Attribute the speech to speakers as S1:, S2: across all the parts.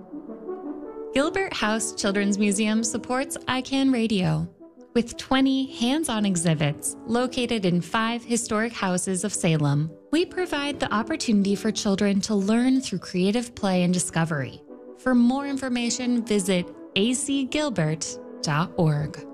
S1: Gilbert House Children's Museum supports ICANN Radio with 20 hands-on exhibits located in 5 historic houses of Salem. We provide the opportunity for children to learn through creative play and discovery. For more information, visit acgilbert.org.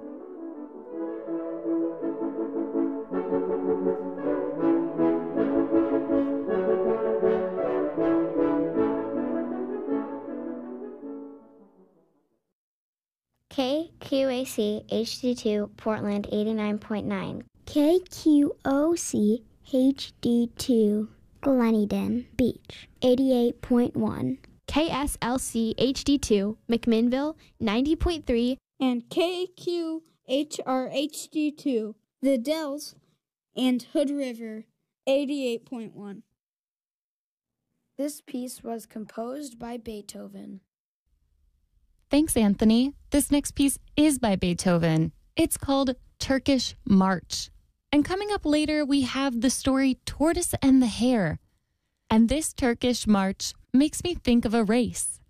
S2: KQAC HD2 Portland 89.9.
S3: KQOC HD2 Gleneden Beach 88.1.
S4: KSLC HD2 McMinnville 90.3.
S5: And KQHR HD2 The Dells and Hood River 88.1.
S6: This piece was composed by Beethoven.
S1: Thanks, Anthony. This next piece is by Beethoven. It's called Turkish March. And coming up later, we have the story Tortoise and the Hare. And this Turkish march makes me think of a race.